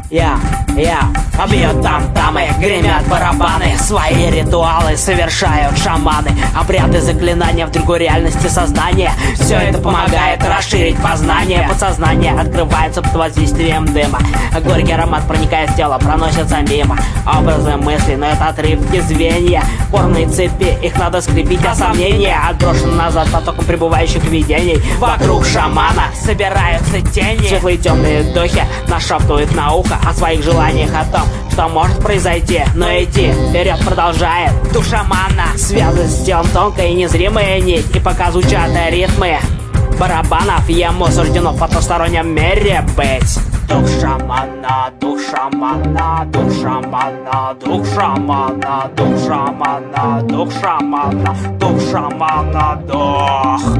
Я, бьют там-тамы, гремят барабаны. Свои ритуалы совершают шаманы. Обряды, заклинания в другой реальности сознания. Все это помогает расширить познание. Подсознание открывается под воздействием дыма. Горький аромат проникает в тело, проносится мимо. Образы мысли, но это отрывки звенья. Порные цепи, их надо скрепить, а сомнения отброшены назад потоком пребывающих видений. Вокруг шамана собираются тени. Светлые темные вдохи нашептывают на ухо о своих желаниях, о том, что может произойти. Но идти вперед продолжает дух шамана. Связывает с телом тонкая и незримая нить. И пока звучат ритмы барабанов, ему суждено в потустороннем мире быть. Дух шамана, дух шамана, дух шамана, дух шамана, дух шамана, дух шамана, дух шамана, дух.